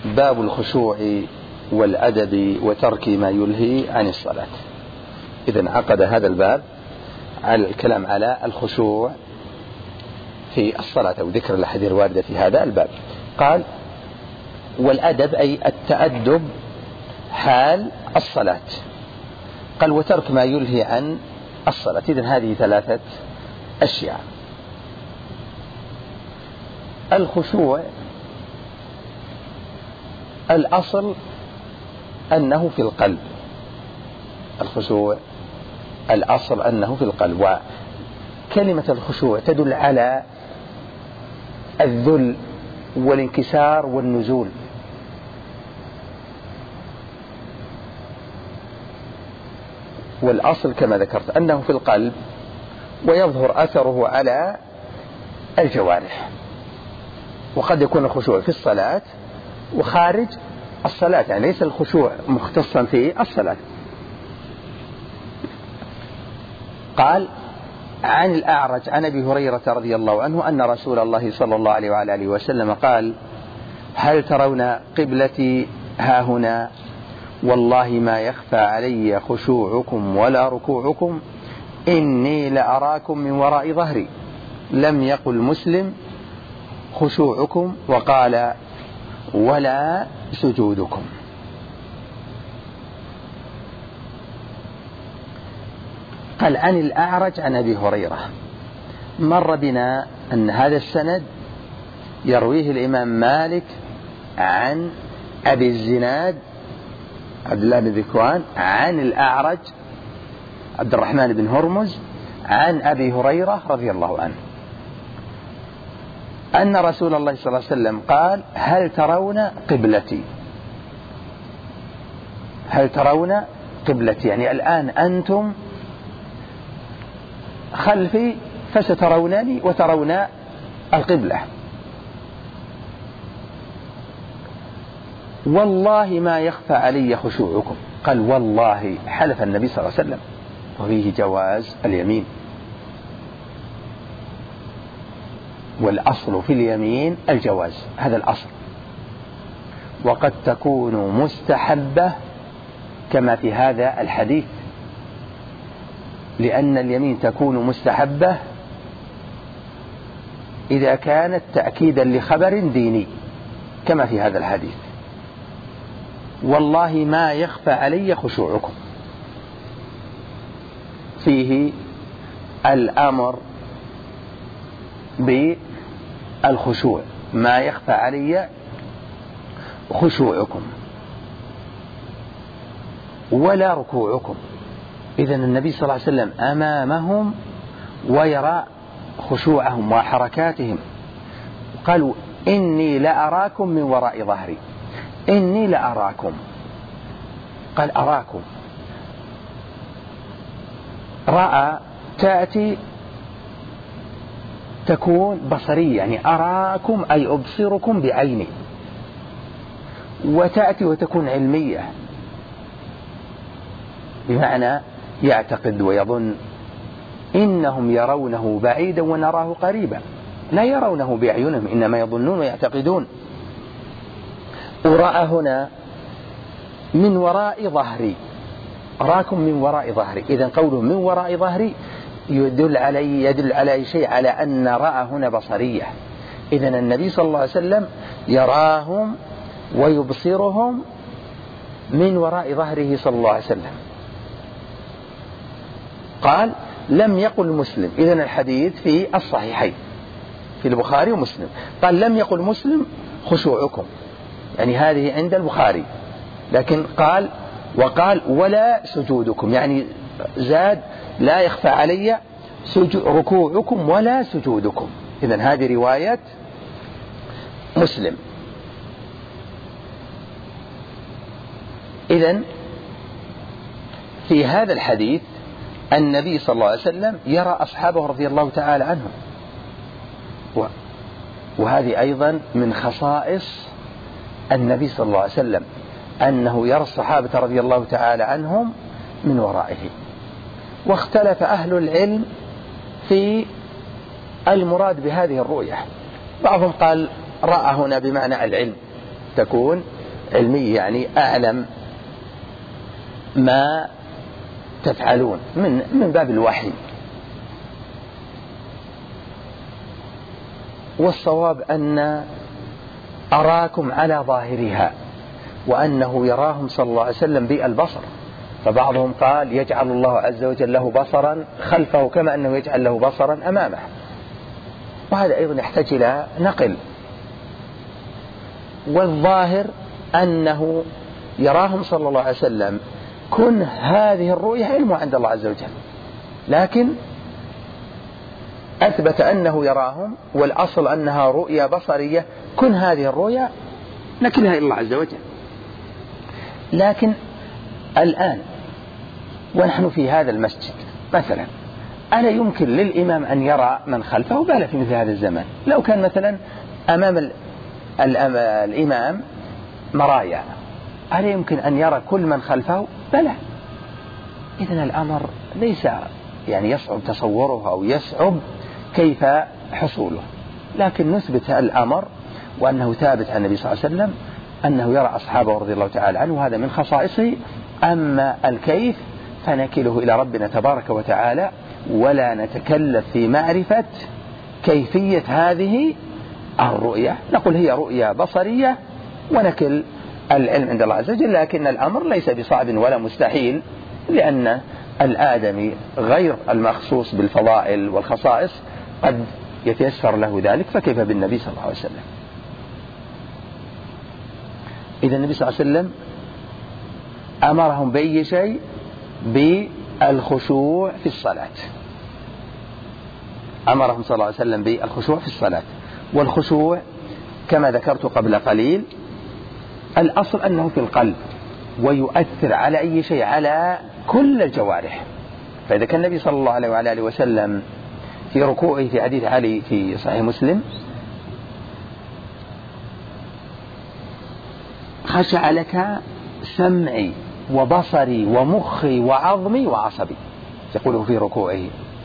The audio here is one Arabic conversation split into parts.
باب الخشوع والأدب وترك ما يلهي عن الصلاة. إذن عقد هذا الباب على الكلام على الخشوع في الصلاة أو ذكر الأحاديث الواردة في هذا الباب. قال والأدب أي التأدب حال الصلاة. قال وترك ما يلهي عن الصلاة. إذن هذه ثلاثة أشياء. الخشوع الأصل أنه في القلب. الخشوع الأصل أنه في القلب. وكلمة الخشوع تدل على الذل والانكسار والنزول. والأصل كما ذكرت أنه في القلب، ويظهر أثره على الجوارح. وقد يكون الخشوع في الصلاة وخارج الصلاة، يعني ليس الخشوع مختصا في الصلاة. قال عن الأعرج عن أبي هريرة رضي الله عنه أن رسول الله صلى الله عليه وعلى آله وسلم قال هل ترون قبلتي هاهنا والله ما يخفى علي خشوعكم ولا ركوعكم إني لأراكم من وراء ظهري. لم يقل مسلم خشوعكم وقال ولا سجودكم. قال عن الأعرج عن أبي هريرة. مر بنا أن هذا السند يرويه الإمام مالك عن أبي الزناد عبد الله بن ذكوان عن الأعرج عبد الرحمن بن هرمز عن أبي هريرة رضي الله عنه أن رسول الله صلى الله عليه وسلم قال هل ترون قبلتي. هل ترون قبلتي يعني الآن أنتم خلفي فسترونني وترون القبلة. والله ما يخفى علي خشوعكم. قال والله حلف النبي صلى الله عليه وسلم، وفيه جواز اليمين. والأصل في اليمين الجواز، هذا الأصل. وقد تكون مستحبة كما في هذا الحديث، لأن اليمين تكون مستحبة إذا كانت تأكيدا لخبر ديني كما في هذا الحديث. والله ما يخفى علي خشوعكم، فيه الأمر بالخشوع، ما يخفى علي خشوعكم ولا ركوعكم. إذن النبي صلى الله عليه وسلم أمامهم ويرى خشوعهم وحركاتهم. قالوا إني لأراكم من وراء ظهري. إني لأراكم، قال أراكم. رأى تأتي تكون بصرية، يعني أراكم أي أبصركم بعيني، وتأتي وتكون علمية بمعنى يعتقد ويظن. إنهم يرونه بعيدا ونراه قريبا، لا يرونه بأعينهم إنما يظنون ويعتقدون. ورأى هنا من وراء ظهري، أراكم من وراء ظهري. إذن قوله من وراء ظهري يدل على شيء، على أن رأى هنا بصرية. إذن النبي صلى الله عليه وسلم يراهم ويبصرهم من وراء ظهره صلى الله عليه وسلم. قال لم يقل مسلم. إذن الحديث في الصحيحين في البخاري ومسلم. قال لم يقل مسلم خشوعكم، يعني هذه عند البخاري، لكن وقال ولا سجودكم، يعني زاد لا يخفى علي ركوعكم ولا سجودكم. إذن هذه رواية مسلم. إذن في هذا الحديث النبي صلى الله عليه وسلم يرى أصحابه رضي الله تعالى عنهم، وهذه أيضا من خصائص النبي صلى الله عليه وسلم أنه يرى الصحابة رضي الله تعالى عنهم من ورائه. واختلف أهل العلم في المراد بهذه الرؤية. بعضهم قال رأى هنا بمعنى العلم، تكون علمي، يعني أعلم ما تفعلون من باب الوحي. والصواب أن أراكم على ظاهرها، وأنه يراهم صلى الله عليه وسلم بالبصر. فبعضهم قال يجعل الله عز وجل له بصرا خلفه كما أنه يجعل له بصرا أمامه، وهذا أيضا يحتاج إلى نقل. والظاهر أنه يراهم صلى الله عليه وسلم، كن هذه الرؤية علم عند الله عز وجل، لكن أثبت أنه يراهم، والأصل أنها رؤية بصرية، كن هذه الرؤية نكلها إلى الله عز وجل. لكن الآن ونحن في هذا المسجد مثلا، ألا يمكن للإمام أن يرى من خلفه؟ بلى في مثل هذا الزمان. لو كان مثلا أمام الإمام مرايا، ألا يمكن أن يرى كل من خلفه؟ بلى. إذن الأمر ليس يعني يصعب تصوره أو يصعب كيف حصوله، لكن نثبت الأمر وأنه ثابت عن النبي صلى الله عليه وسلم أنه يرى أصحابه رضي الله تعالى عنه، وهذا من خصائصه. أما الكيف فنكله إلى ربنا تبارك وتعالى، ولا نتكلف في معرفة كيفية هذه الرؤية. نقول هي رؤية بصرية ونكل العلم عند الله عز وجل. لكن الأمر ليس بصعب ولا مستحيل، لأن الآدمي غير المخصوص بالفضائل والخصائص قد يتيسر له ذلك، فكيف بالنبي صلى الله عليه وسلم؟ إذا النبي صلى الله عليه وسلم أمرهم بأي شيء؟ بالخشوع في الصلاة. أمرهم صلى الله عليه وسلم بالخشوع في الصلاة. والخشوع كما ذكرت قبل قليل الأصل أنه في القلب، ويؤثر على أي شيء، على كل الجوارح. فإذا كان النبي صلى الله عليه وعلى آله وسلم في ركوعه في حديث علي في صحيح مسلم خشع لك سمعي وبصري ومخي وعظمي وعصبي، يقوله في ركوعه.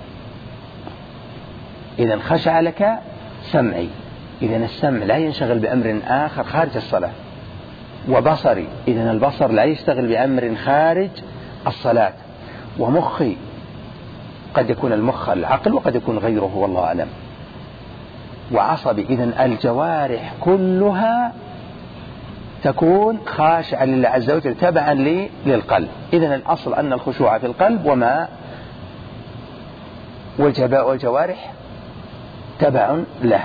إذن خشع لك سمعي، إذن السمع لا ينشغل بأمر آخر خارج الصلاة. وبصري، إذن البصر لا يشتغل بأمر خارج الصلاة. ومخي، قد يكون المخ العقل وقد يكون غيره والله أعلم. وعصبي، إذن الجوارح كلها تكون خاشعة لله عز وجل تبعا للقلب. إذن الأصل أن الخشوع في القلب، وما والجوارح تبع له.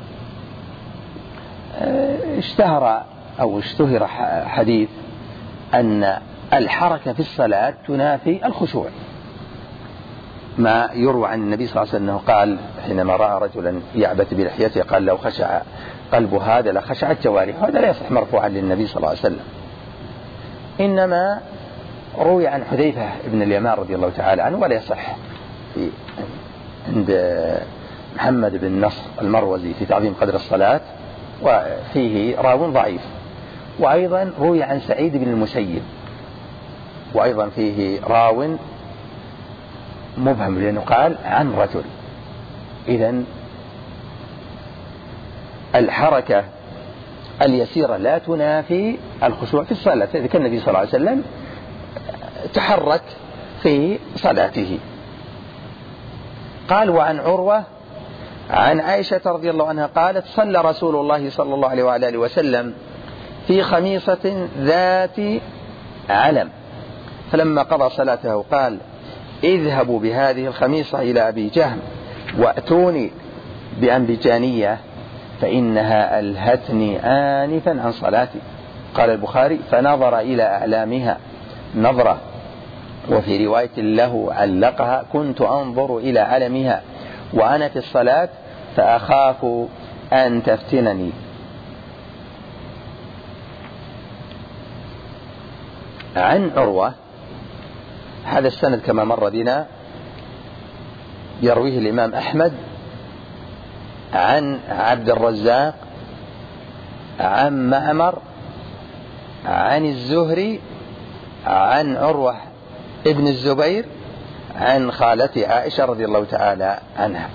اشتهر حديث أن الحركة في الصلاة تنافي الخشوع، ما يروى عن النبي صلى الله عليه وسلم قال حينما رأى رجلا يعبث بلحيته قال لو خشع قلب هذا لخشعت جوارحه. هذا لا يصح مرفوعا للنبي صلى الله عليه وسلم، إنما روي عن حذيفة بن اليمان رضي الله تعالى عنه، ولا يصح عند محمد بن نصر المروزي في تعظيم قدر الصلاة، وفيه راو ضعيف. وأيضا روي عن سعيد بن المسيب، وأيضا فيه راو مبهم لأنه قال عن رجل. إذن الحركة اليسيرة لا تنافي الخشوع في الصلاة. إذا كان النبي صلى الله عليه وسلم تحرك في صلاته. قال وعن عروة عن عائشة رضي الله عنها قالت صلى رسول الله صلى الله عليه وعلى آله وسلم في خميصة ذات علم، فلما قضى صلاته قال اذهبوا بهذه الخميصة إلى أبي جهم وأتوني بأنبجانية فإنها ألهتني آنفا عن صلاتي. قال البخاري فنظر إلى أعلامها نظرة، وفي رواية له علقها كنت أنظر إلى علمها وأنا في الصلاة فأخاف أن تفتنني. عن عروة، هذا السند كما مر بنا يرويه الإمام أحمد عن عبد الرزاق عن معمر عن الزهري عن عروة ابن الزبير عن خالته عائشة رضي الله تعالى عنها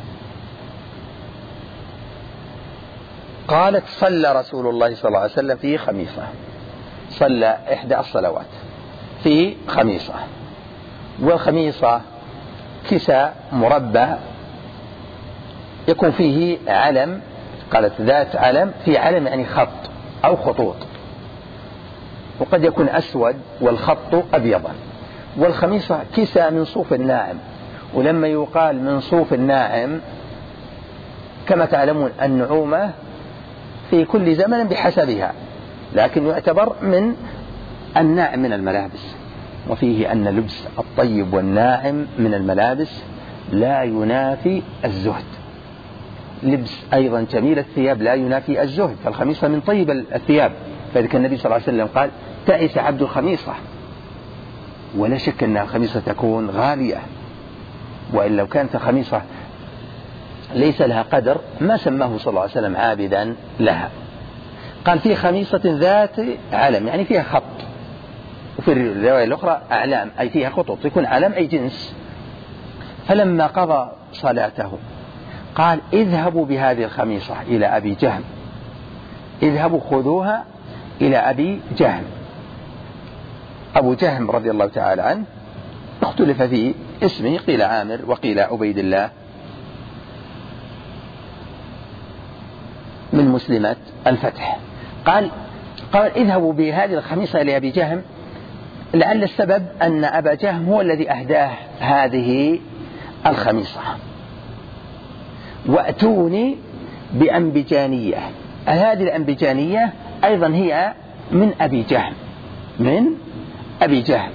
قالت صلى رسول الله صلى الله عليه وسلم في خميصة. صلى إحدى الصلوات في خميصة، والخميصة كساء مربع يكون فيه علم، قالت ذات علم، في علم يعني خط أو خطوط، وقد يكون أسود والخط أبيضا. والخميصة كساء من صوف الناعم، ولما يقال من صوف الناعم كما تعلمون النعومة في كل زمن بحسبها، لكن يعتبر من الناعم من الملابس. وفيه أن لبس الطيب والناعم من الملابس لا ينافي الزهد، لبس أيضا جميل الثياب لا ينافي الزهد، فالخميصة من طيب الثياب. فذلك النبي صلى الله عليه وسلم قال تعس عبد الخميصة، ولا شك أن الخميصة تكون غالية، وإن لو كانت الخميصة ليس لها قدر ما سماه صلى الله عليه وسلم عابدا لها. قال في خميصة ذات علم يعني فيها خط، وفي الرواية الأخرى أعلام أي فيها خطوط، يكون علم أي جنس. فلما قضى صلاته قال اذهبوا بهذه الخميصة إلى أبي جهم، اذهبوا خذوها إلى أبي جهم. أبو جهم رضي الله تعالى عنه اختلف في اسمه، قيل عامر وقيل عبيد الله، من مسلمة الفتح. قال اذهبوا بهذه الخميصة إلى أبي جهم، لعل السبب أن أبا جهم هو الذي أهداه هذه الخميصة. وأتوني بأنبجانية، هذه الأنبجانية أيضا هي من أبي جهم، من أبي جهم.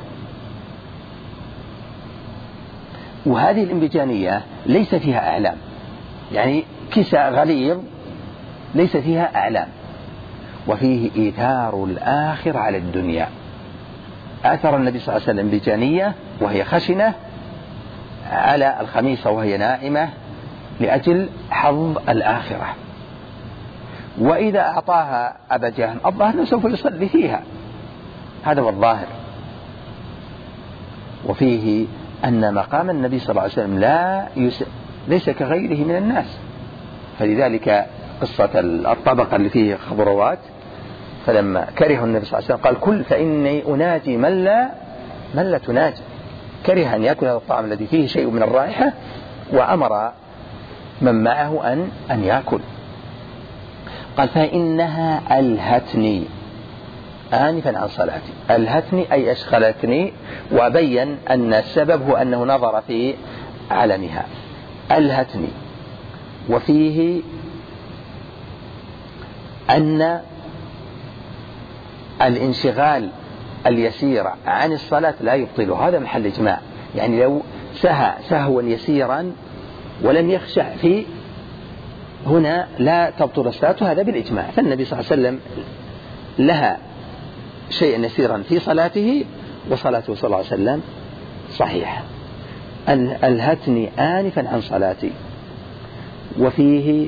وهذه الأنبجانية ليس فيها أعلام، يعني كساء غليظ ليس فيها أعلام. وفيه إيثار الآخر على الدنيا، آثر النبي صلى الله عليه وسلم بجانية وهي خشنة على الخميصة وهي ناعمة لأجل حظ الآخرة. وإذا أعطاها أبا جهم الظاهر أنه سوف يصلي فيها، هذا هو الظاهر. وفيه أن مقام النبي صلى الله عليه وسلم ليس كغيره من الناس، فلذلك قصة الطبق اللي فيه خضروات، فلما كره النبي صلى الله عليه وسلم قال كل فإني أناجي من لا تناجي، كره أن يأكل هذا الطعام الذي فيه شيء من الرائحة، وأمر من معه أن يأكل. قال فإنها ألهتني آنفا عن صلاتي، ألهتني أي أشغلتني، وبين أن السبب هو أنه نظر في علمها، ألهتني. وفيه أن الانشغال اليسير عن الصلاة لا يبطله، هذا محل إجماع. يعني لو سهى سهوا يسيرا ولم يخشع فيه هنا لا تبطل الصلاة، هذا بالإجماع. فالنبي صلى الله عليه وسلم لها شيئا يسيرا في صلاته، وصلاته صلى الله عليه وسلم صحيحة. ألهتني آنفا عن صلاتي. وفيه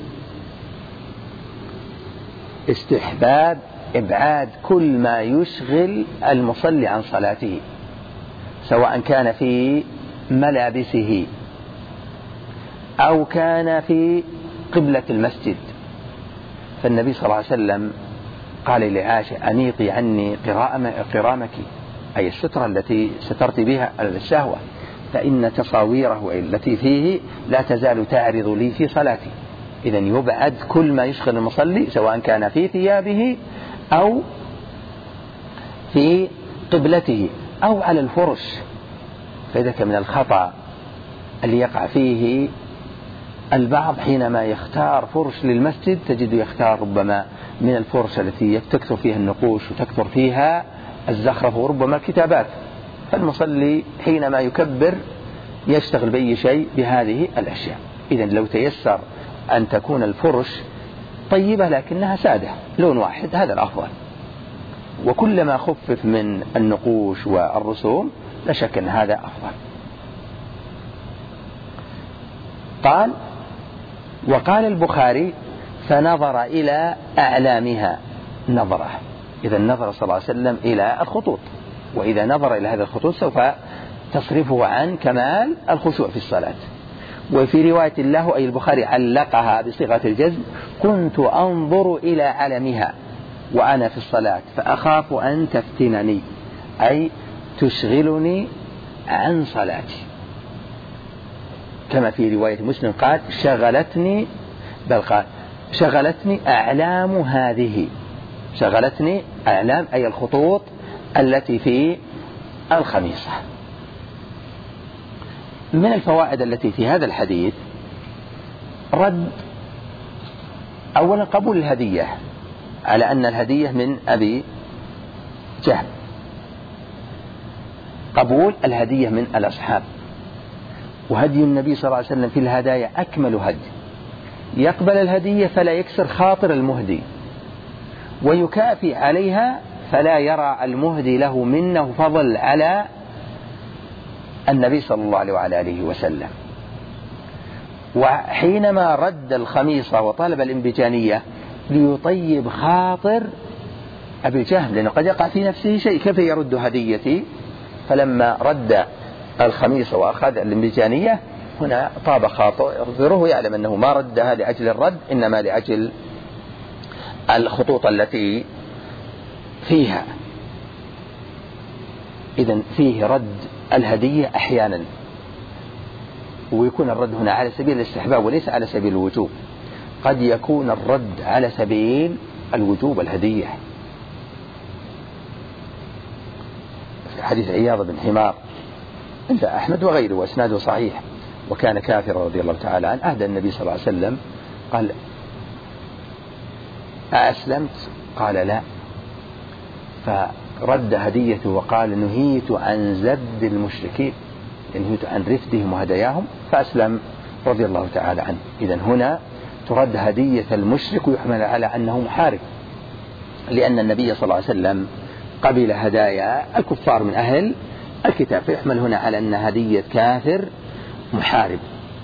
استحباب إبعاد كل ما يشغل المصلي عن صلاته، سواء كان في ملابسه أو كان في قبلة المسجد. فالنبي صلى الله عليه وسلم قال لعائشة أنيقي عني قرامك، أي السترة التي سترت بها الشهوة، فإن تصاويره التي فيه لا تزال تعرض لي في صلاتي. إذن يبعد كل ما يشغل المصلي سواء كان في ثيابه أو في قبلته أو على الفرش. فذلك من الخطأ اللي يقع فيه البعض حينما يختار فرش للمسجد، تجد يختار ربما من الفرش التي تكثر فيها النقوش وتكثر فيها الزخرف وربما الكتابات، فالمصلي حينما يكبر يشتغل بأي شيء بهذه الأشياء. إذن لو تيسر أن تكون الفرش طيبة لكنها سادة لون واحد هذا الأفضل، وكلما خفف من النقوش والرسوم لا شك أن هذا أفضل. قال وقال البخاري فنظر إلى أعلامها نظرة، إذا نظر صلى الله عليه وسلم إلى الخطوط، وإذا نظر إلى هذا الخطوط سوف تصرفه عن كمال الخشوع في الصلاة. وفي رواية له أي البخاري علقها بصيغة الجزم كنت أنظر إلى علمها، وأنا في الصلاة فأخاف أن تفتنني، أي تشغلني عن صلاتي، كما في رواية مسلم قال شغلتني، بل قال شغلتني أعلام هذه، شغلتني أعلام أي الخطوط التي في الخميصة. من الفوائد التي في هذا الحديث رد أولا قبول الهدية، على أن الهدية من أبي جهل، قبول الهدية من الأصحاب، وهدي النبي صلى الله عليه وسلم في الهدايا أكمل هدي، يقبل الهدية فلا يكسر خاطر المهدي، ويكافئ عليها فلا يرى المهدي له منه فضل على النبي صلى الله عليه وعلى آله وسلم. وحينما رد الخميصة وطلب الانبجانية ليطيب خاطر أبي جهل، لأنه قد يقع في نفسه شيء، كيف يرد هديتي؟ فلما رد الخميصة وأخذ الانبجانية هنا طاب خاطره، يعلم أنه ما ردها لأجل الرد، إنما لأجل الخطوط التي فيها. إذن فيه رد الهدية أحيانا، ويكون الرد هنا على سبيل الاستحباب وليس على سبيل الوجوب. قد يكون الرد على سبيل الوجوب الهدية، في حديث عياض بن حمار عند أحمد وغيره وإسناده صحيح، وكان كافرا رضي الله تعالى عنه، أهدى النبي صلى الله عليه وسلم قال أأسلمت؟ قال لا، فرد هديته وقال نهيت عن زد المشركين، نهيت عن رفدهم وهداياهم، فأسلم رضي الله تعالى عنه. إذن هنا ترد هدية المشرك ويحمل على أنه محارب، لأن النبي صلى الله عليه وسلم قبل هدايا الكفار من أهل الكتاب، فيحمل هنا على أن هدية كافر محارب.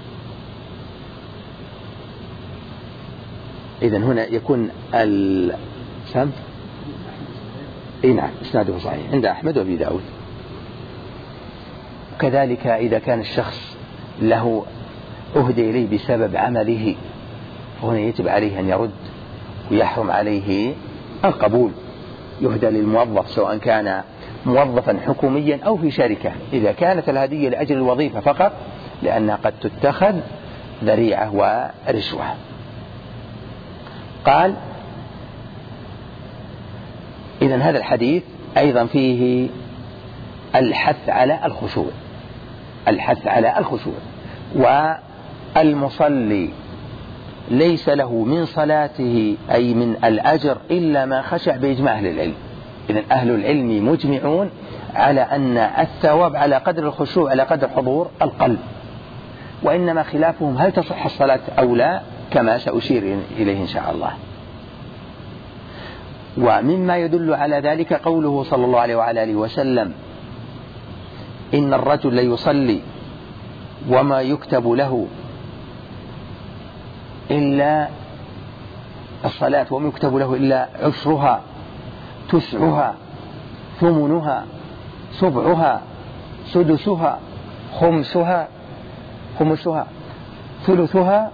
إذن هنا يكون السمت نعم إسناده صحيح عند أحمد وأبي داود. كذلك إذا كان الشخص له أهدي إليه بسبب عمله فهنا يجب عليه أن يرد، ويحرم عليه القبول. يهدى للموظف سواء كان موظفا حكوميا أو في شركة، إذا كانت الهدية لأجل الوظيفة فقط، لأنها قد تتخذ ذريعة ورشوة. قال إذن هذا الحديث أيضا فيه الحث على الخشوع، الحث على الخشوع. والمصلي ليس له من صلاته أي من الأجر إلا ما خشع بإجماع أهل العلم. إذن أهل العلم مجمعون على أن الثواب على قدر الخشوع على قدر حضور القلب، وإنما خلافهم هل تصح الصلاة أو لا، كما سأشير إليه إن شاء الله. ومما يدل على ذلك قوله صلى الله عليه وعلى آله وسلم إن الرجل ليصلي وما يكتب له إلا الصلاة، وما يكتب له إلا عشرها تسعها ثمنها سبعها سدسها خمسها ثلثها،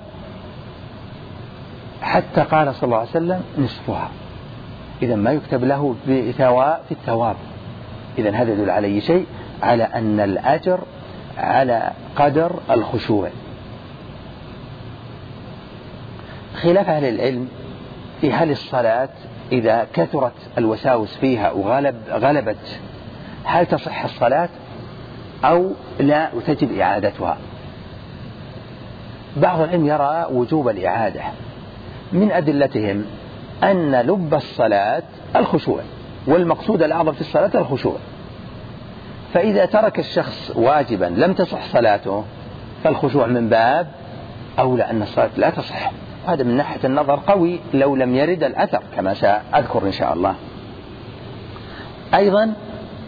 حتى قال صلى الله عليه وسلم نصفها. إذا ما يكتب له في الثواب. إذا هذا يدل على شيء، على أن الأجر على قدر الخشوع. خلاف أهل العلم في هل الصلاة إذا كثرت الوساوس فيها وغلبت هل تصح الصلاة أو لا وتجب إعادتها. بعض العلم يرى وجوب الإعادة، من أدلتهم أن لب الصلاة الخشوع، والمقصود الأعظم في الصلاة الخشوع، فإذا ترك الشخص واجبا لم تصح صلاته فالخشوع من باب أولى أن الصلاة لا تصح. هذا من ناحية النظر قوي لو لم يرد الأثر كما سأذكر إن شاء الله. أيضا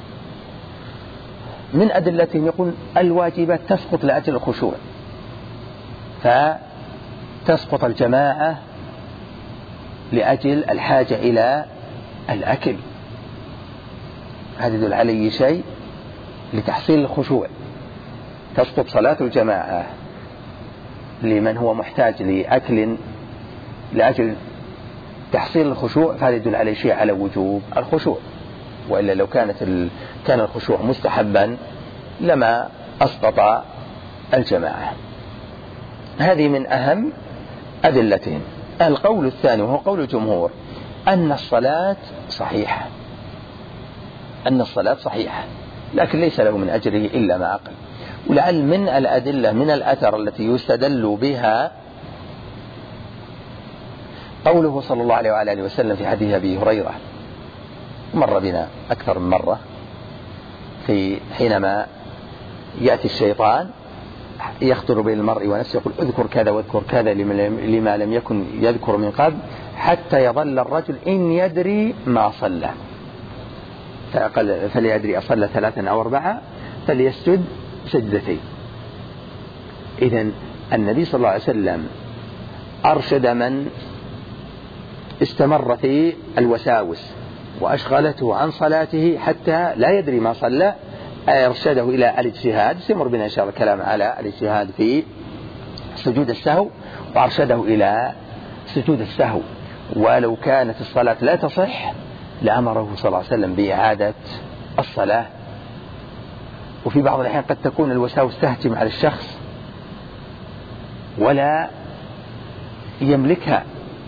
من أدلتهم يقول الواجبات تسقط لأجل الخشوع، فتسقط الجماعة لأجل الحاجة إلى الأكل، هذا يدل عليه شيء لتحصيل الخشوع. تسقط صلاة الجماعة لمن هو محتاج لأكل لأجل تحصيل الخشوع فهذا يدل على شيء على وجوب الخشوع، وإلا لو كان الخشوع مستحبا لما أسقط الجماعة. هذه من أهم أدلتهم. القول الثاني وهو قول الجمهور أن الصلاة صحيحة، لكن ليس له من أجره إلا ما أقل. ولعل من الأدلة من الأثر التي يستدل بها قوله صلى الله عليه وعلى آله وسلم في حديث أبي هريرة مر بنا أكثر من مرة، في حينما يأتي الشيطان يخطر بين المرء ونفسه يقول اذكر كذا واذكر كذا لما لم يكن يذكر من قبل، حتى يظل الرجل إن يدري ما صلى، فليدري أصلى 3 أو 4 فليسجد سجدتين. إذن النبي صلى الله عليه وسلم أرشد من استمر في الوساوس وأشغلته عن صلاته حتى لا يدري ما صلى، أرشده إلى الاجتهاد. سيمر بنا إن شاء الله الكلام على الاجتهاد في سجود السهو، وأرشده إلى سجود السهو، ولو كانت الصلاة لا تصح لأمره صلى الله عليه وسلم بإعادة الصلاة. وفي بعض الأحيان قد تكون الوساوس تهجم على الشخص ولا يملكها،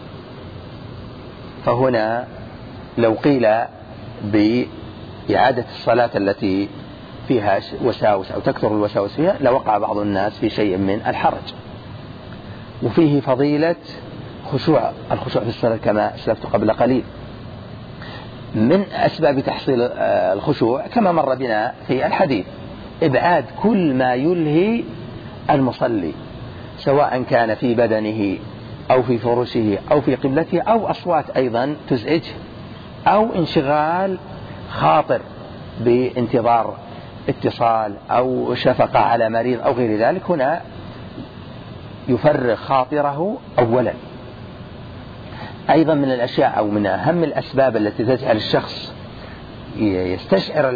فهنا لو قيل بإعادة الصلاة التي فيها وساوس أو تكثر الوساوس فيها لوقع بعض الناس في شيء من الحرج. وفيه فضيلة الخشوع في الصلاة كما أسلفت قبل قليل. من أسباب تحصيل الخشوع كما مر بنا في الحديث إبعاد كل ما يلهي المصلي، سواء كان في بدنه أو في فرشه أو في قبلته أو أصوات أيضا تزعجه أو انشغال خاطر بانتظار اتصال أو شفقة على مريض أو غير ذلك. هنا يفرغ خاطره أولا. أيضا من الأشياء أو من أهم الأسباب التي تجعل الشخص يستشعر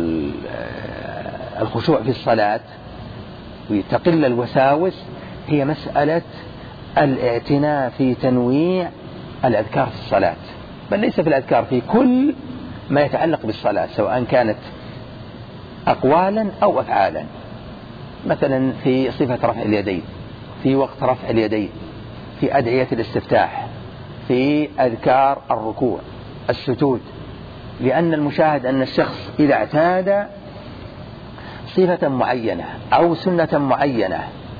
الخشوع في الصلاة وتقل الوساوس هي مسألة الاعتناء في تنويع الأذكار في الصلاة، بل ليس في الأذكار، في كل ما يتعلق بالصلاة سواء كانت أقوالا أو أفعالا. مثلا في صفة رفع اليدين، في وقت رفع اليدين، في أدعية الاستفتاح، في أذكار الركوع، السجود. لأن المشاهد أن الشخص إذا اعتاد صفة معينة أو سنة معينة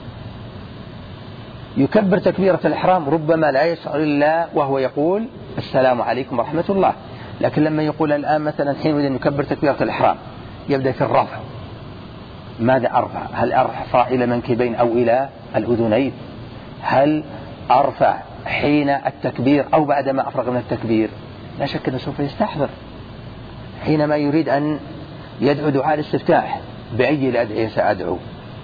يكبر تكبيرة الإحرام ربما لا يشعر إلا وهو يقول السلام عليكم ورحمة الله، لكن لما يقول الآن مثلا حين يريد أن يكبر تكبيرة الإحرام يبدأ في الرفع. ماذا أرفع؟ هل أرفع إلى منكبين أو إلى الأذنين؟ هل أرفع حين التكبير أو بعدما أفرغ من التكبير؟ لا شك أنه سوف يستحضر حينما يريد أن يدعو دعاء الاستفتاح بأي الأدعية سأدعو،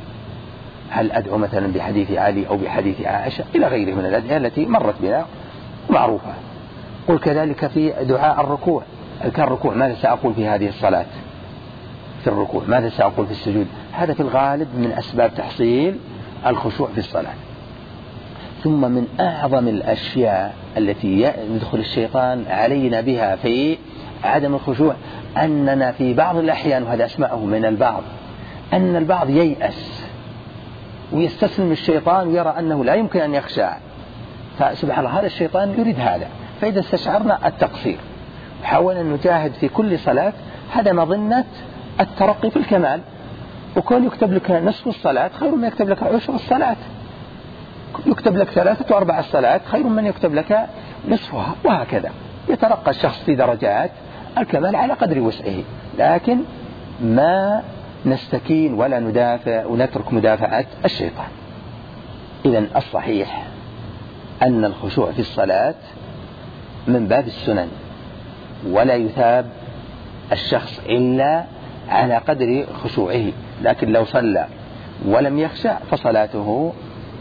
هل أدعو مثلا بحديث علي أو بحديث عائشة إلى غيره من الأدعية التي مرت بنا معروفة. قل كذلك في دعاء الركوع، أذكار الركوع، ماذا سأقول في هذه الصلاة في الركوع، ماذا سأقول في السجود. هذا في الغالب من أسباب تحصيل الخشوع في الصلاة. ثم من أعظم الأشياء التي يدخل الشيطان علينا بها في عدم الخشوع أننا في بعض الأحيان، وهذا أسمعه من البعض، أن البعض ييأس ويستسلم الشيطان ويرى أنه لا يمكن أن يخشع، فسبحان الله هذا الشيطان يريد هذا. فإذا استشعرنا التقصير وحاولنا أن نجاهد في كل صلاة، هذا مظنة الترقي في الكمال، وكون يكتب لك نصف الصلاة خير من يكتب لك 10 الصلاة، يكتب لك 3 و4 الصلاة خير من يكتب لك نصفها، وهكذا يترقى الشخص في درجات الكمال على قدر وسعه. لكن ما نستكين ولا ندافع ونترك مدافعة الشيطان. إذن الصحيح أن الخشوع في الصلاة من باب السنن، ولا يثاب الشخص إلا على قدر خشوعه، لكن لو صلى ولم يخشع فصلاته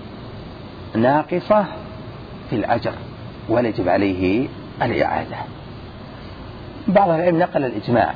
ناقصة في الأجر ولا يجب عليه الإعادة. بعض العلم نقل الإجماع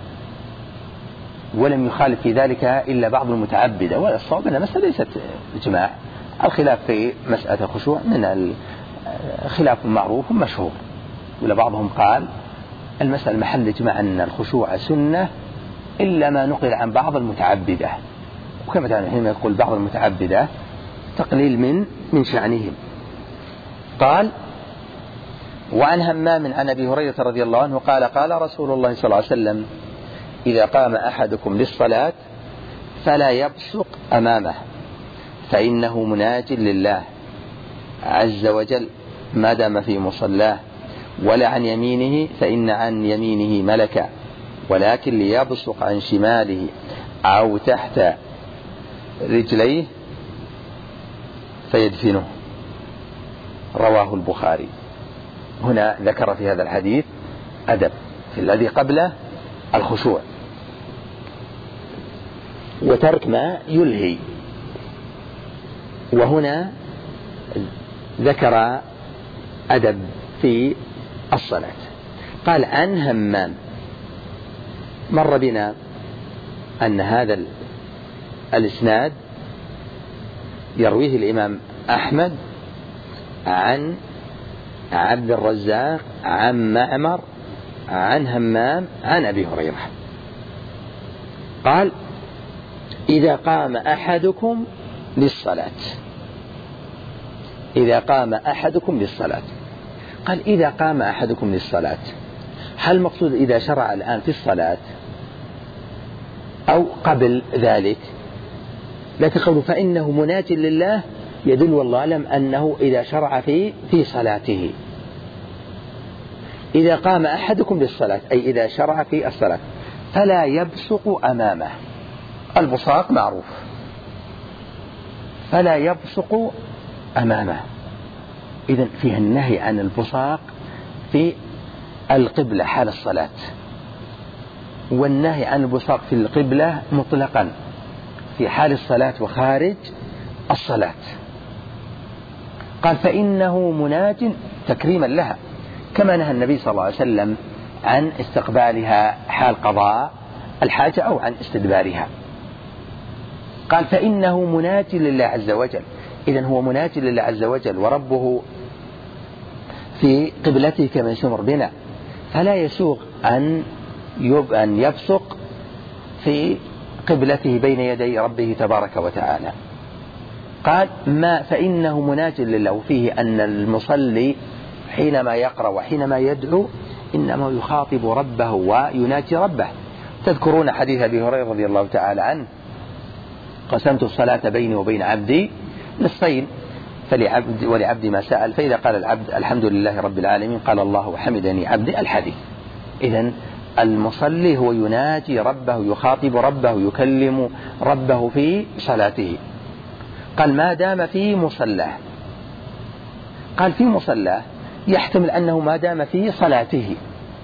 ولم يخالف في ذلك إلا بعض المتعبدة، والصواب أن المسألة ليست إجماع. الخلاف في مسألة الخشوع من خلاف معروف مشهور، ولا بعضهم قال المسألة محل إجماع أن الخشوع سنة إلا ما نقل عن بعض المتعبدة، وكما تعلم حينما يقول بعض المتعبدة تقليل من شأنهم. قال وعن همام عن أبي هريرة رضي الله عنه قال قال رسول الله صلى الله عليه وسلم إذا قام أحدكم للصلاة فلا يبصق أمامه فإنه مناج لله عز وجل ما دام في مصلاه، ولا عن يمينه فإن عن يمينه ملكا ولكن ليبصق عن شماله أو تحت رجليه فيدفنه. رواه البخاري. هنا ذكر في هذا الحديث أدب، في الذي قبله الخشوع وترك ما يلهي، وهنا ذكر أدب في الصلاة. قال عن همام، مر بنا أن هذا الإسناد يرويه الإمام أحمد عن عبد الرزاق عن معمر عن همام عن أبي هريرة. قال إذا قام أحدكم للصلاة، إذا قام أحدكم للصلاة. قال إذا قام أحدكم للصلاة، هل المقصود إذا شرع الآن في الصلاة أو قبل ذلك؟ لكن قوله فإنه مناج لله يدل والله أعلم أنه إذا شرع في صلاته. إذا قام أحدكم للصلاة أي إذا شرع في الصلاة فلا يبصق أمامه. البصاق معروف، فلا يبصق أمامه، إذن فيه النهي عن البصاق في القبلة حال الصلاة، والنهي عن البصاق في القبلة مطلقا في حال الصلاة وخارج الصلاة. قال فإنه مناج تكريما لها، كما نهى النبي صلى الله عليه وسلم عن استقبالها حال قضاء الحاجة أو عن استدبارها. قال فإنه مناج لله عز وجل، إذن هو مناج لله عز وجل وربه في قبلته كما يسمر بنا، فلا يسوغ أن يبصق في قبلته بين يدي ربه تبارك وتعالى. قال ما فإنه مناج لله، وفيه أن المصلي حينما يقرأ وحينما يدعو إنما يخاطب ربه ويناجي ربه. تذكرون حديث أبي هريرة رضي الله تعالى عنه قسمت الصلاة بيني وبين عبدي نصفين ولعبدي ما سأل، فإذا قال العبد الحمد لله رب العالمين قال الله وحمدني عبدي الحديث. إذن المصلي هو يناجي ربه، يخاطب ربه، يكلم ربه في صلاته. قال ما دام في مصلاه، قال في مصلاه يحتمل أنه ما دام في صلاته،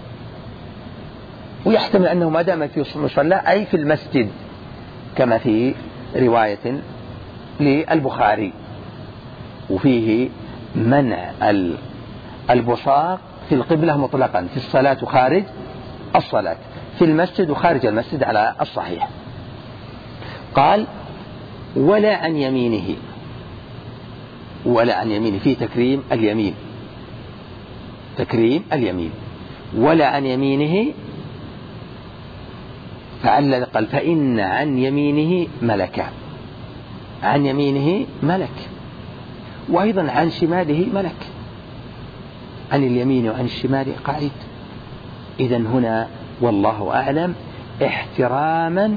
ويحتمل أنه ما دام في مصلاه أي في المسجد، كما في رواية للبخاري. وفيه منع البصاق في القبلة مطلقا في الصلاة وخارج الصلاة، في المسجد وخارج المسجد على الصحيح. قال ولا عن يمينه، ولا عن يمينه في تكريم اليمين، تكريم اليمين. ولا عن يمينه فعل قال فإن عن يمينه ملكا، عن يمينه ملك، وأيضا عن شماله ملك، عن اليمين وعن الشمال قاعد. إذن هنا والله أعلم احتراما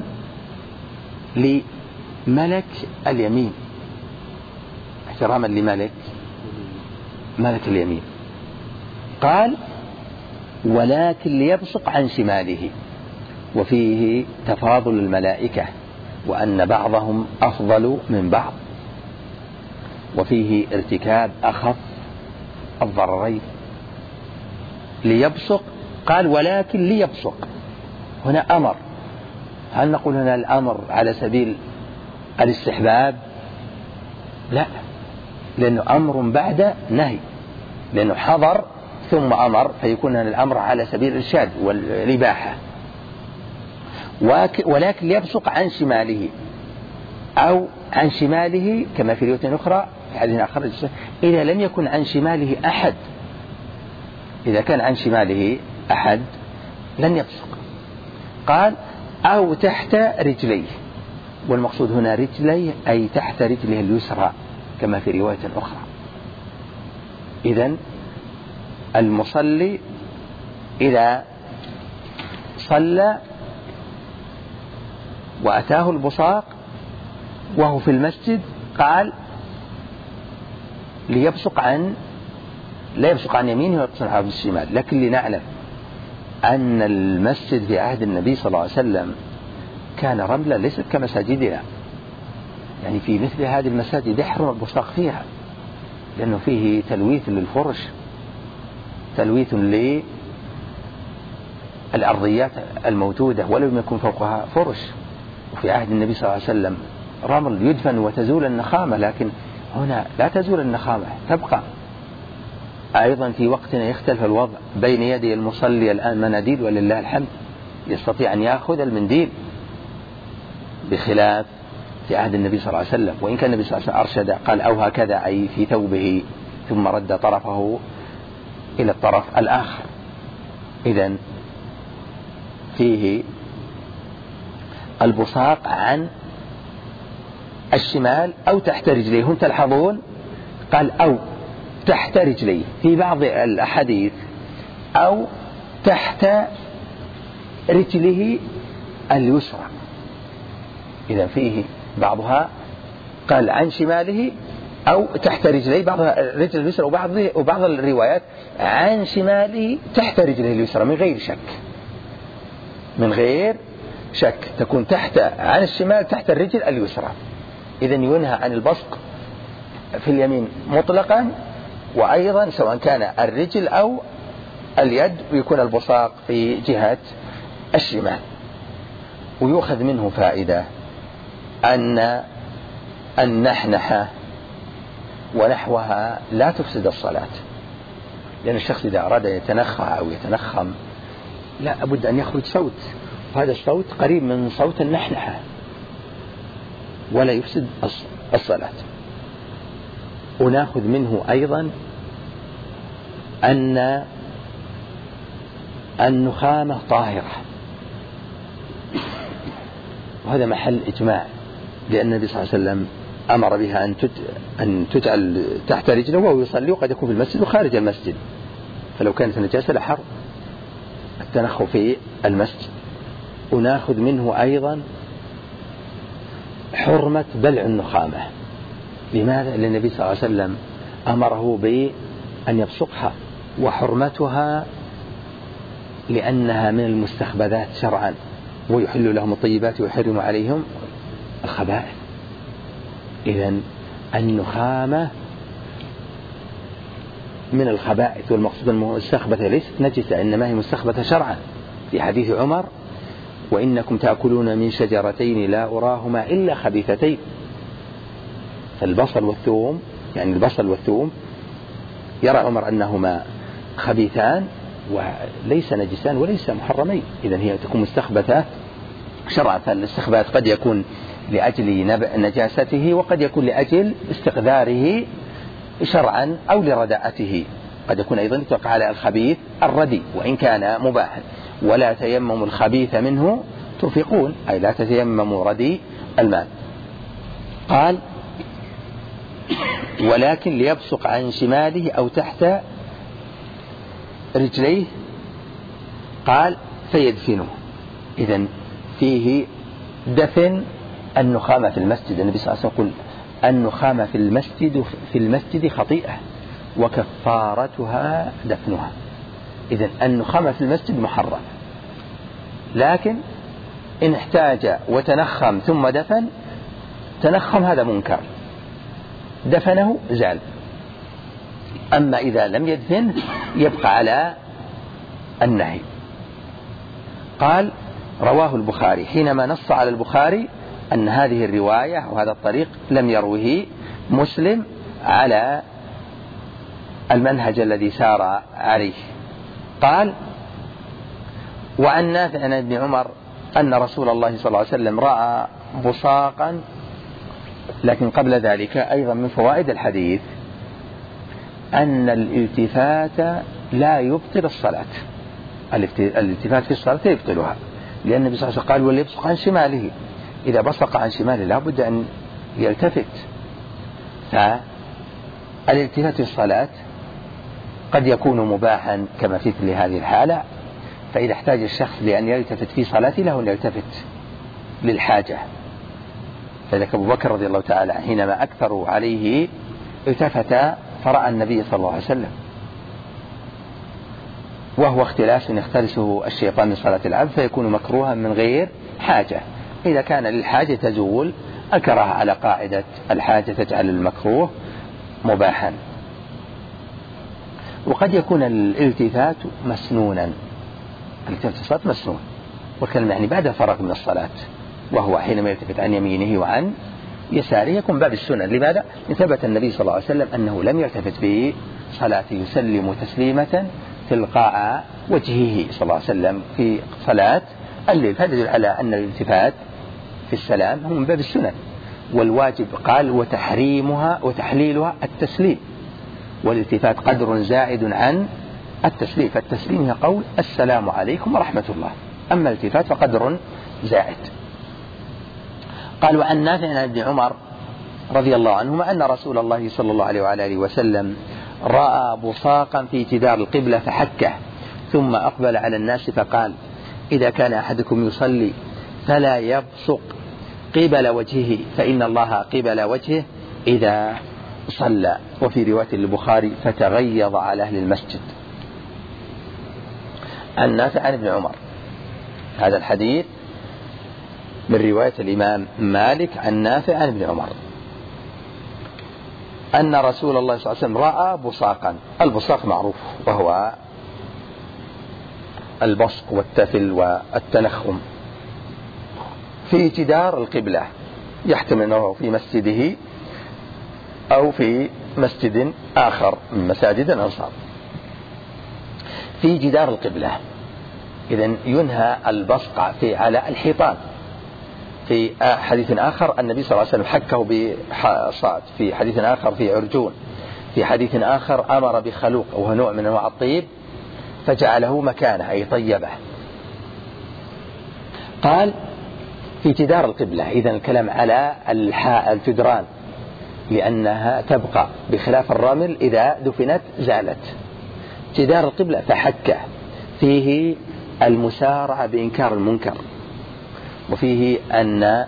لملك اليمين، احتراما لملك اليمين. قال ولكن ليبصق عن شماله، وفيه تفاضل الملائكة وأن بعضهم أفضل من بعض، وفيه ارتكاب أخف الضررين. ليبصق قال ولكن ليبصق، هنا أمر. هل نقول هنا الأمر على سبيل الاستحباب؟ لا، لأنه أمر بعد نهي، لأنه حضر ثم أمر، فيكون هنا الأمر على سبيل الإرشاد والإباحة. ولكن ليبصق عن شماله أو عن شماله كما في رواية أخرى في حديث آخر إذا لم يكن عن شماله أحد، إذا كان عن شماله أحد لن يبصق. قال أو تحت رجليه، والمقصود هنا رجليه أي تحت رجله اليسرى كما في رواية أخرى. إذن المصلي إذا صلى وأتاه البصاق وهو في المسجد قال لا يبصق عن يمينه ويبصق عن الشمال. لكن لنعلم أن المسجد في عهد النبي صلى الله عليه وسلم كان رملا ليست كمساجدنا، يعني في مثل هذه المساجد يحرم البصاق فيها، لأنه فيه تلويث للفرش، تلويث للأرضيات الموجودة ولم يكن فوقها فرش. وفي عهد النبي صلى الله عليه وسلم رمل يدفن وتزول النخامة، لكن هنا لا تزول النخامة تبقى. أيضا في وقتنا يختلف الوضع، بين يدي المصلي الآن مناديل ولله الحمد يستطيع أن يأخذ المنديل، بخلاف في عهد النبي صلى الله عليه وسلم. وإن كان النبي صلى الله عليه وسلم أرشد قال أو هكذا، أي في ثوبه ثم رد طرفه إلى الطرف الآخر. إذن فيه البصاق عن الشمال أو تحت رجليه. هم تلحظون قال أو تحت رجليه، في بعض الأحاديث أو تحت رجله اليسرى. إذا فيه بعضها قال عن شماله أو تحت رجليه، بعضها رجل اليسرى، وبعض الروايات عن شماله تحت رجله اليسرى من غير شك تكون تحت عن الشمال تحت الرجل اليسرى. إذن ينهى عن البصق في اليمين مطلقا، وأيضا سواء كان الرجل أو اليد، ويكون البصاق في جهة الشمال. ويؤخذ منه فائدة أن النحنحة ونحوها لا تفسد الصلاة، لأن الشخص إذا أراد يتنخع أو يتنخم لا بد أن يخرج صوت، وهذا الصوت قريب من صوت النحنحة ولا يفسد الصلاة. ونأخذ منه أيضا أن النخامة طاهرة، وهذا محل إجماع، لأن النبي صلى الله عليه وسلم أمر بها أن تجعل تحت رجله وهو يصلي، وقد يكون في المسجد وخارج المسجد، فلو كانت النجاسة لحرم التنخم في المسجد. ونأخذ منه أيضا حرمة بلع النخامة. لماذا؟ لأن النبي صلى الله عليه وسلم أمره بأن يبصقها، وحرمتها لأنها من المستخبذات شرعا، ويحل لهم الطيبات ويحرم عليهم الخبائث. إذن النخامة من الخبائث، والمقصود المستخبثة ليست نجسة، إنما هي مستخبثة شرعا. في حديث عمر وإنكم تأكلون من شجرتين لا أراهما إلا خبيثتين. فالبصل والثوم، يعني البصل والثوم يرى عمر أنهما خبيثان وليس نجسان وليس محرمين، إذن هي تكون مستخبثات شرعا. فالاستخباث قد يكون لأجل نجاسته، وقد يكون لأجل استقذاره شرعا أو لرداءته. قد يكون أيضا يطلق على الخبيث الردي وإن كان مباحا. ولا تيمموا الخبيث منه تنفقون، أي لا تتيمموا ردي المال. قال ولكن ليبصق عن شماله أو تحت رجليه، قال فيدفنه. إذن فيه دفن النخامة في المسجد. النبي صلى الله عليه وسلم يقول النخامة في المسجد خطيئة وكفارتها دفنها. إذن النخامة في المسجد محرم، لكن إن احتاج وتنخم ثم دفن، تنخم هذا منكر، دفنه زال. أما إذا لم يدفن يبقى على النهي. قال رواه البخاري، حينما نص على البخاري أن هذه الرواية وهذا الطريق لم يروه مسلم على المنهج الذي سار عليه. قال وعن نافع عن ابن عمر أن رسول الله صلى الله عليه وسلم رأى بصاقا. لكن قبل ذلك أيضا من فوائد الحديث أن الالتفات لا يبطل الصلاة. الالتفات في الصلاة يبطلها، لأن النبي صلى الله عليه وسلم قال وليبصق عن شماله، إذا بصق عن شماله لا بد أن يلتفت. فالالتفات في الصلاة قد يكون مباحا كما في مثل هذه الحالة، فإذا احتاج الشخص لأن يلتفت في صلاته له أن يلتفت للحاجة. فذلك أبو بكر رضي الله تعالى حينما أكثروا عليه التفت فرأى النبي صلى الله عليه وسلم، وهو اختلاس يختلسه الشيطان من صلاة العبد فيكون مكروها من غير حاجة. إذا كان للحاجة تزول الكراهة على قاعدة الحاجة تجعل المكروه مباحا. وقد يكون الالتفات مسنونا، الالتفات في الصلاة مسنون، والكلام يعني بعد فرغ من الصلاة، وهو حينما يلتفت عن يمينه وعن يساره يكون باب السنن. لماذا؟ ثبت النبي صلى الله عليه وسلم أنه لم يلتفت في صلاته يسلم تسليمة تلقاء وجهه صلى الله عليه وسلم في صلاة الليل، هذا يدل على أن الالتفات في السلام هو من باب السنن. والواجب قال وتحريمها وتحليلها التسليم، والالتفات قدر زائد عن التسليم، فالتسليم هي قول السلام عليكم ورحمة الله، أما الالتفات فقدر زائد. قال وعن نافع عن ابن عمر رضي الله عنهما أن رسول الله صلى الله عليه وعلى آله وسلم رأى بصاقا في جدار القبلة فحكه، ثم أقبل على الناس فقال إذا كان أحدكم يصلي فلا يبصق قبل وجهه فإن الله قبل وجهه إذا صلى. وفي رواية البخاري فتغيظ على أهل المسجد. عن نافع عن ابن عمر، هذا الحديث من رواية الإمام مالك عن نافع عن ابن عمر أن رسول الله صلى الله عليه وسلم رأى بصاقا. البصاق معروف وهو البصق والتفل والتنخم في جدار القبلة، يحتمل أنه في مسجده أو في مسجد آخر من مساجد الأنصار في جدار القبلة. إذن ينهى البصق على الحيطان. في حديث آخر النبي صلى الله عليه وسلم حكه بصاد، في حديث آخر في عرجون، في حديث آخر أمر بخلوق وهو نوع من أنواع الطيب فجعله مكانه أي طيبه. قال في جدار القبلة، إذن الكلام على الجدران لأنها تبقى بخلاف الرمل إذا دفنت زالت. جدار القبلة فحكه فيه المسارعة بإنكار المنكر، وفيه أن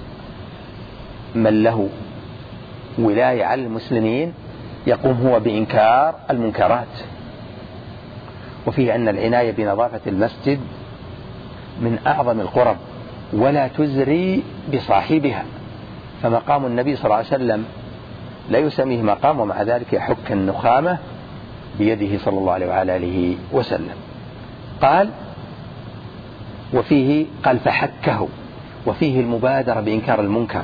من له ولاية على المسلمين يقوم هو بإنكار المنكرات، وفيه أن العناية بنظافة المسجد من أعظم القرب ولا تزري بصاحبها، فمقام النبي صلى الله عليه وسلم لا يسميه مقام ومع ذلك يحك النخامة بيده صلى الله عليه وعلى آله وسلم. قال وفيه قال فحكه، وفيه المبادرة بإنكار المنكر.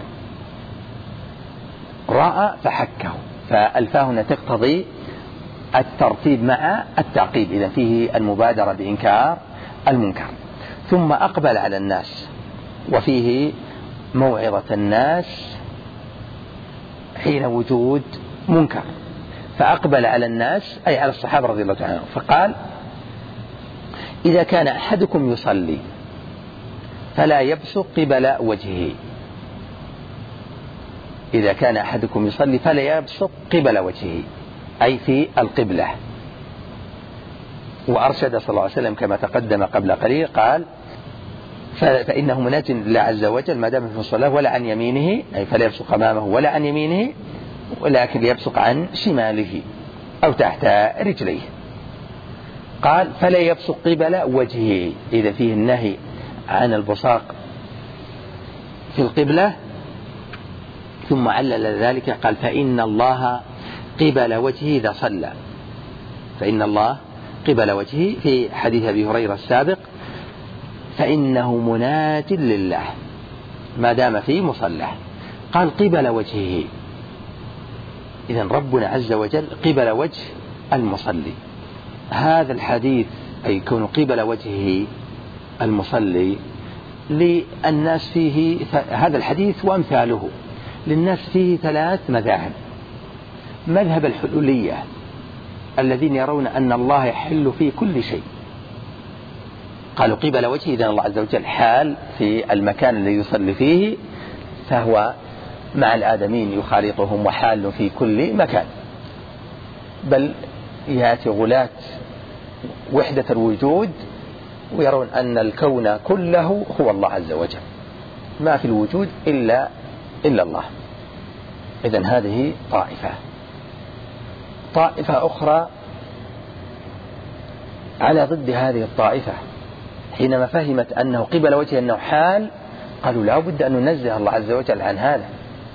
رأى فحكه، فالفاء هنا تقتضي الترتيب مع التعقيب، إذا فيه المبادرة بإنكار المنكر. ثم أقبل على الناس، وفيه موعظة الناس حين وجود منكر، فأقبل على الناس أي على الصحابة رضي الله عنهم فقال إذا كان أحدكم يصلي فلا يبصق قبل وجهه. إذا كان أحدكم يصلي فلا يبصق قبل وجهه أي في القبلة. وأرشد صلى الله عليه وسلم كما تقدم قبل قليل قال فإنه مناج لله عز وجل ما دام في الصلاة ولا عن يمينه أي فلا يبصق أمامه ولا عن يمينه، ولكن يبصق عن شماله أو تحت رجليه. قال فلا يبصق قبل وجهه، إذا فيه النهي عن البصاق في القبلة. ثم علل ذلك قال فإن الله قبل وجهه إذا صلى، فإن الله قبل وجهه في حديث أبي هريرة السابق فإنه مناج لله ما دام في مصلى. قال قبل وجهه، إذن ربنا عز وجل قبل وجه المصلي. هذا الحديث أي كون قبل وجهه المصلي للناس فيه هذا الحديث وأمثاله للناس فيه ثلاث مذاهب: مذهب الحلولية الذين يرون أن الله يحل في كل شيء. قالوا قبل وجهه، إذن الله عز وجل حال في المكان الذي يصلي فيه، فهو مع الآدمين يخالطهم وحال في كل مكان. بل يأتي غلاة وحدة الوجود ويرون أن الكون كله هو الله عز وجل، ما في الوجود إلا الله. إذن هذه طائفة أخرى على ضد هذه الطائفة، حينما فهمت أنه قبل وجهه أنه حال، قالوا لا بد أن ننزه الله عز وجل عن هذا.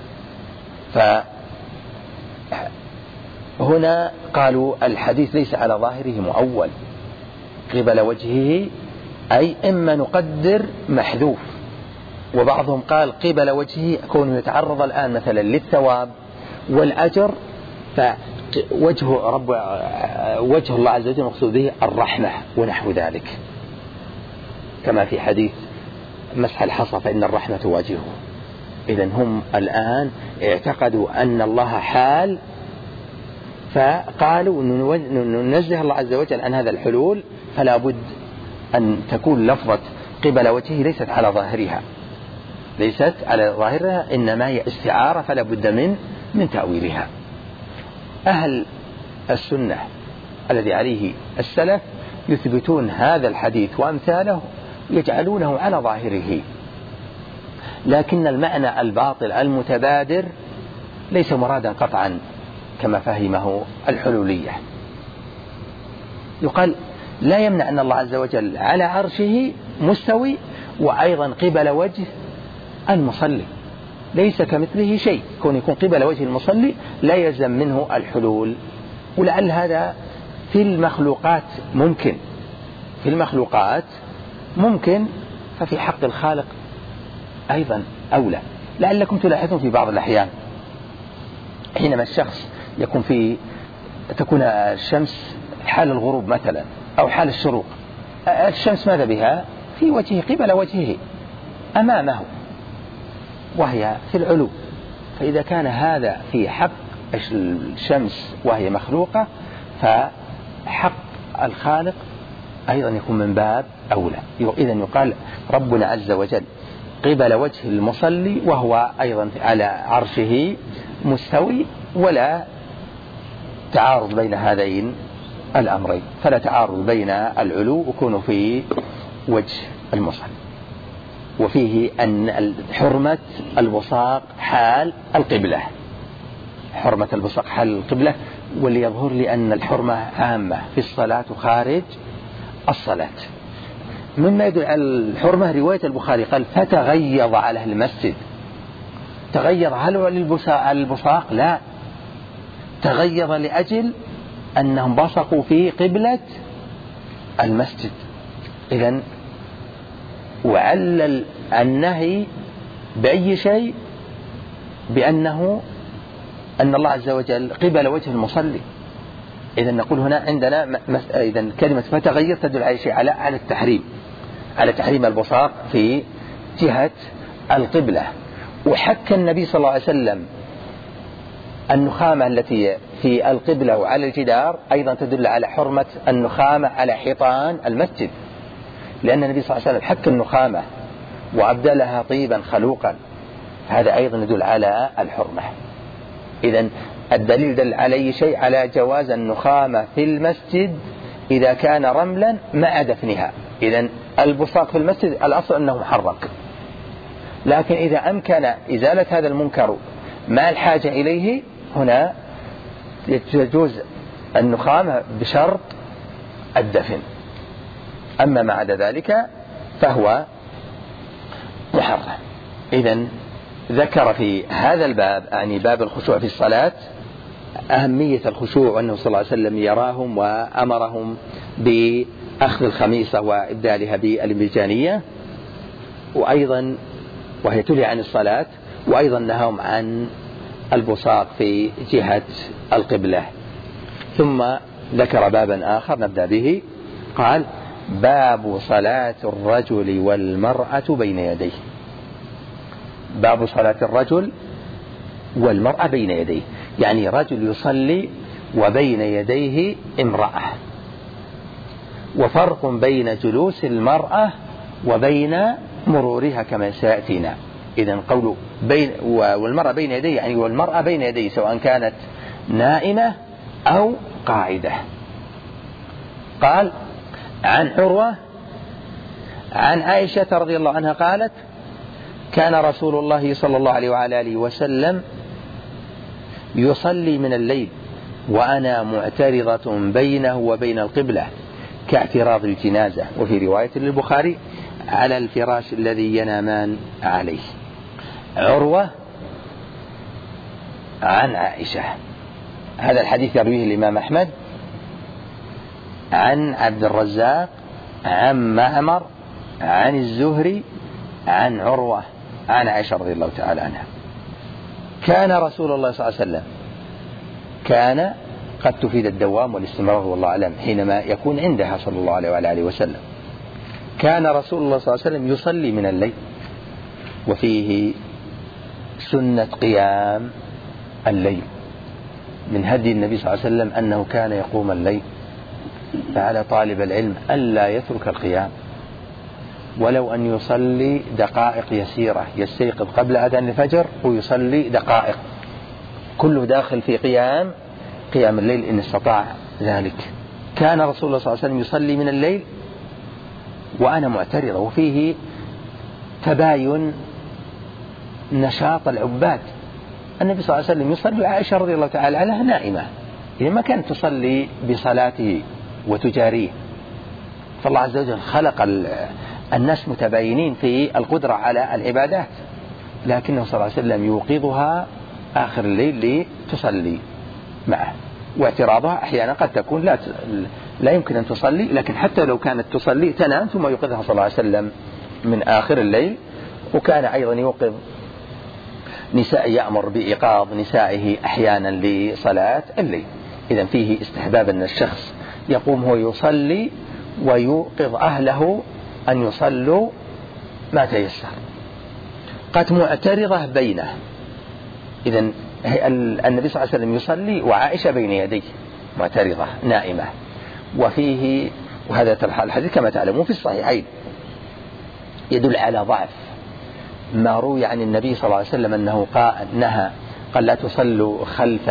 فهنا قالوا الحديث ليس على ظاهره مؤول، قبل وجهه أي إما نقدر محذوف، وبعضهم قال قبل وجهه كونه يتعرض الآن مثلا للثواب والأجر، فوجه وجه الله عز وجل مقصود به الرحمة ونحو ذلك، كما في حديث مسح الحصى فإن الرحمة واجهه. إذن هم الآن اعتقدوا أن الله حال، فقالوا ننزه الله عز وجل عن هذا الحلول، فلا بد أن تكون لفظة قبل وجهه ليست على ظاهرها، إنما هي استعارة، فلا بد من تأويلها. أهل السنة الذي عليه السلف يثبتون هذا الحديث وأمثاله يجعلونه على ظاهره، لكن المعنى الباطل المتبادر ليس مرادا قطعا كما فهمه الحلولية. يقال لا يمنع أن الله عز وجل على عرشه مستوي، وأيضا قبل وجه المصلي ليس كمثله شيء، كون يكون قبل وجه المصلي لا يلزم منه الحلول. ولعل هذا في المخلوقات ممكن، ففي حق الخالق أيضا أولى. لعلكم تلاحظون في بعض الأحيان حينما الشخص تكون الشمس حال الغروب مثلا أو حال الشروق، الشمس ماذا بها؟ في وجهه، قبل وجهه أمامه، وهي في العلو. فإذا كان هذا في حق الشمس وهي مخلوقة، فحق الخالق أيضا يكون من باب أولى. إذن يقال ربنا عز وجل قبل وجه المصلي، وهو أيضا على عرشه مستوي، ولا تعارض بين هذين الأمرين، فلا تعارض بين العلو وكونه في وجه المصلي. وفيه أن حرمة البصاق حال القبلة، وليظهر لي أن الحرمة عامة في الصلاة وخارج الصلاة. مما يدل على الحرمة رواية البخاري قال فتغيظ على أهل المسجد. تغيظ هل هو للبصاق؟ لا، تغيظ لأجل أنهم بصقوا في قبلة المسجد. إذن وعلل النهي بأي شيء بأن الله عز وجل قبل وجه المصلي. إذن نقول هنا عندنا إذن كلمة فتغير تدل على شيء، على تحريم البصاق في جهة القبلة. وحك النبي صلى الله عليه وسلم النخامة التي في القبلة وعلى الجدار أيضا تدل على حرمة النخامة على حيطان المسجد، لأن النبي صلى الله عليه وسلم حك النخامة وأبدلها طيبا خلوقا، هذا أيضا يدل على الحرمة. إذن الدليل دل على شيء، على جواز النخامة في المسجد إذا كان رملا مع دفنها. إذن البصاق في المسجد الأصل أنه محرم، لكن إذا أمكن إزالة هذا المنكر مع الحاجة إليه، هنا يجوز النخامة بشرط الدفن، أما ما عدا ذلك فهو محرم. إذن ذكر في هذا الباب، يعني باب الخشوع في الصلاة، أهمية الخشوع، وأنه صلى الله عليه وسلم يراهم وأمرهم بأخذ الخميصة وإبدالها بالمجانية، وأيضا وهي تلي عن الصلاة، وأيضا نهاهم عن البصاق في جهة القبلة. ثم ذكر بابا آخر نبدأ به، قال باب صلاة الرجل والمرأة بين يديه. باب صلاة الرجل والمرأة بين يديه، يعني رجل يصلي وبين يديه امرأة، وفرق بين جلوس المرأة وبين مرورها كما سيأتينا. إذن قوله والمرأة بين يديه يعني والمرأة بين يديه سواء كانت نائمة أو قاعدة. قال عن عروة عن عائشة رضي الله عنها قالت كان رسول الله صلى الله عليه وعلى آله وسلم يصلي من الليل وأنا معترضة بينه وبين القبلة كاعتراض الجنازة. وفي رواية للبخاري على الفراش الذي ينامان عليه. عروة عن عائشة. هذا الحديث يرويه الإمام أحمد عن عبد الرزاق عن معمر عن الزهري عن عروة عن عائشة رضي الله تعالى عنها. كان رسول الله صلى الله عليه وسلم، كان قد تفيد الدوام والاستمرار والله أعلم حينما يكون عندها صلى الله عليه وعلى آله وسلم. كان رسول الله صلى الله عليه وسلم يصلي من الليل، وفيه سنة قيام الليل. من هدي النبي صلى الله عليه وسلم أنه كان يقوم الليل، فعلى طالب العلم ألا يترك القيام ولو أن يصلي دقائق يسيرة، يستيقظ قبل أذان الفجر ويصلي دقائق، كله داخل في قيام الليل إن استطاع ذلك. كان رسول الله صلى الله عليه وسلم يصلي من الليل وأنا معترضة، وفيه تباين نشاط العباد. النبي صلى الله عليه وسلم يصلي، عائشة رضي الله تعالى عنها نائمة، يعني ما كانت تصلي بصلاته وتجاريه. فالله عز وجل خلق الناس متباينين في القدرة على العبادات، لكنه صلى الله عليه وسلم يوقظها آخر الليل لتصلي معه. واعتراضها أحيانا قد تكون لا يمكن أن تصلي، لكن حتى لو كانت تصلي تنام ثم يوقظها صلى الله عليه وسلم من آخر الليل. وكان أيضا يوقظ نساء، يأمر بإيقاظ نسائه أحيانا لصلاة الليل. إذن فيه استحباب أن الشخص يقوم هو يصلي ويوقظ أهله أن يصلوا ما تيسر. قد معترضة بينه، إذن النبي صلى الله عليه وسلم يصلي وعائشة بين يديه معترضة نائمة. وفيه، وهذا الحديث كما تعلمون في الصحيحين، يدل على ضعف ما روي عن النبي صلى الله عليه وسلم أنه نهى قال لا تصلوا خلف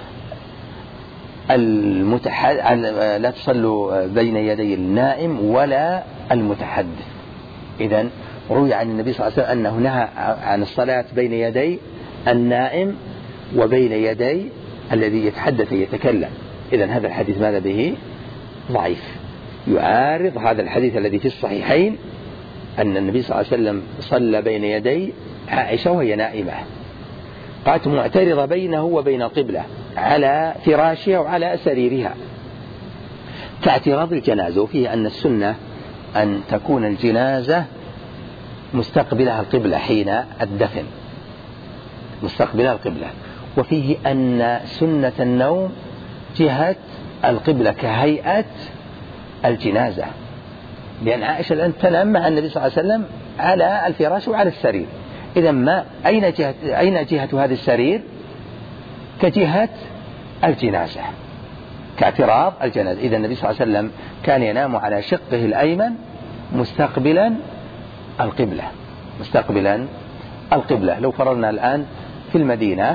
لا تصلوا بين يدي النائم ولا المتحدث. إذن روي عن النبي صلى الله عليه وسلم أنه نهى عن الصلاة بين يدي النائم وبين يدي الذي يتحدث يتكلم. إذن هذا الحديث ماذا به؟ ضعيف، يعارض هذا الحديث الذي في الصحيحين أن النبي صلى الله عليه وسلم صلى بين يدي عائشة وهي نائمة. قالت معترضة بينه وبين القبلة على فراشها وعلى سريرها كاعتراض الجنازة. وفيه أن السنة أن تكون الجنازة مستقبلها القبلة حين الدفن، مستقبلها القبلة. وفيه أن سنة النوم جهة القبلة كهيئة الجنازة، لأن عائشة الآن تنام مع النبي صلى الله عليه وسلم على الفراش وعلى السرير. إذا ما أين جهة هذا السرير؟ كجهة الجنازة، كاعتراض الجنازة. إذا النبي صلى الله عليه وسلم كان ينام على شقه الأيمن مستقبلا القبلة، مستقبلا القبلة. لو فرضنا الآن في المدينة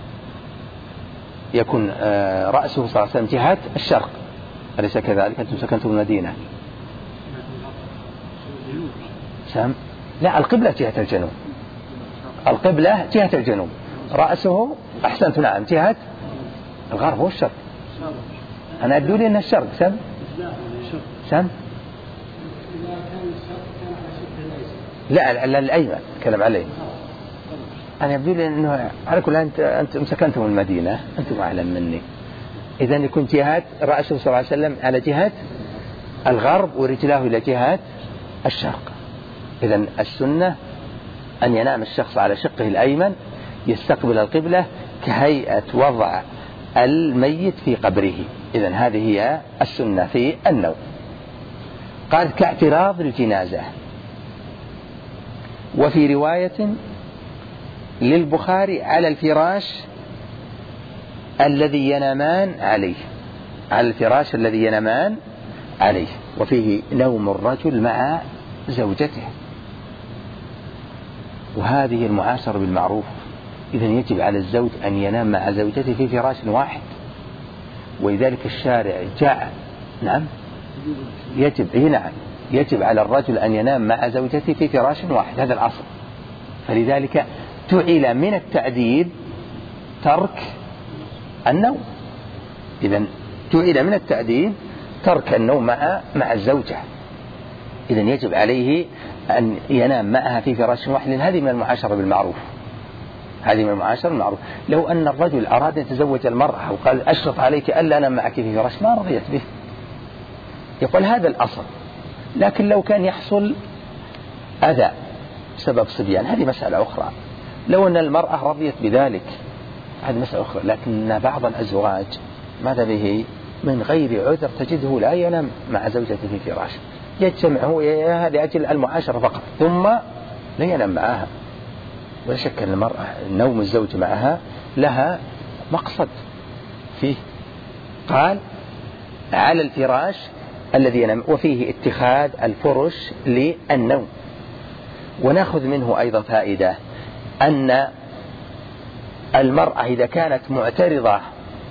يكون رأسه صلى الله عليه وسلم جهة الشرق، أليس كذلك؟ أنتم سكنتم المدينة. لا، القبلة جهة الجنوب، القبلة جهة الجنوب، رأسه أحسنت نعم جهة الغرب والشرق. أنا أبدو لي أن الشرق سم لا الأيمن تكلم عليه. أنا يبدو لي أنه على كل أنتم سكنتم المدينة، أنتم أعلم مني. إذا يكون جهة رأسه صلى الله عليه وسلم على جهة الغرب ورجلاه إلى جهة الشرق. إذا السنة أن ينام الشخص على شقه الأيمن يستقبل القبلة كهيئة وضع الميت في قبره. إذا هذه هي السنة في النوم. قال كاعتراض الجنازة. وفي رواية للبخاري على الفراش الذي ينامان عليه، على الفراش الذي ينامان عليه. وفيه نوم الرجل مع زوجته، وهذه المعاشرة بالمعروف. إذا يجب على الزوج أن ينام مع زوجته في فراش واحد، ولذلك الشارع جعل يجب على الرجل أن ينام مع زوجته في فراش واحد، هذا الأصل. فلذلك جعل من التأديب ترك النوم. إذن جعل من التأديب ترك النوم مع الزوجة. إذن يجب عليه أن ينام معها في فراش واحد، لأن هذه من المعاشرة بالمعروف. لو أن الرجل أراد أن يتزوج المرأة وقال أشرط عليك ألا أنام معك في فراش، ما رضيت به، يقول هذا الأصل. لكن لو كان يحصل أذى سبب صبيان، هذه مسألة أخرى. لو أن المرأة رضيت بذلك، هذه مسألة أخرى. لكن بعض الأزواج ماذا به من غير عذر تجده لا ينام مع زوجته في فراش، يجتمعه لأجل المعاشرة فقط ثم لا ينام معها. ولا شك أن المرأة نوم الزوج معها لها مقصد فيه. قال على الفراش الذي ينام، وفيه اتخاذ الفرش للنوم. ونأخذ منه أيضا فائدة أن المرأة إذا كانت معترضة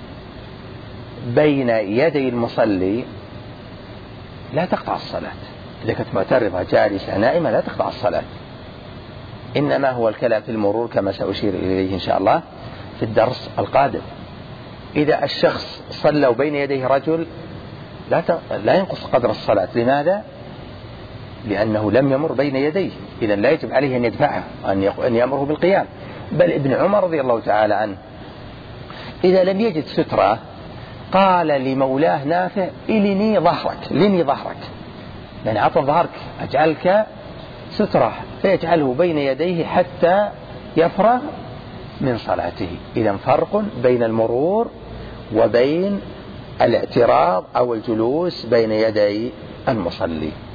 بين يدي المصلي لا تقطع الصلاة. إذا كانت معترضة جالسة نائمة لا تقطع الصلاة، إنما هو الكلام في المرور كما سأشير إليه إن شاء الله في الدرس القادم. إذا الشخص صلى بين يديه رجل لا ينقص قدر الصلاة. لماذا؟ لأنه لم يمر بين يديه، إذا لا يجب عليه أن يدفعه أن يأمره بالقيام. بل ابن عمر رضي الله تعالى عنه إذا لم يجد سترة قال لمولاه نافع لني ظهرك، يعني عطى ظهرك أجعلك سترة، فيجعله بين يديه حتى يفرغ من صلاته. إذا فرق بين المرور وبين الاعتراض أو الجلوس بين يدي المصلي.